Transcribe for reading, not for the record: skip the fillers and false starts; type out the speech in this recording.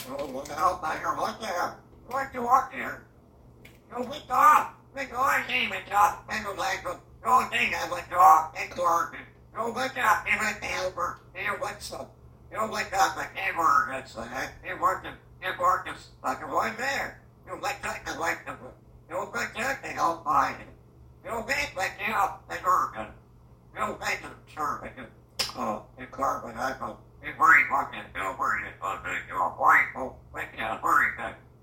Oh, look out, Tiger, look there. What you want here? No, we talk. We go on, team, and talk. And go like, go thing, I went to off, and work. No, what's up, and I can't over. Here, what's up? You wake up, I can't work, that's that. It working, like it was there. You like that, I like them. You like that, they all find it. You make like you up, they working. You make them serve it. Oh, the carbon, I go. It's very fucking, you bring it, but you're white, but you bring it.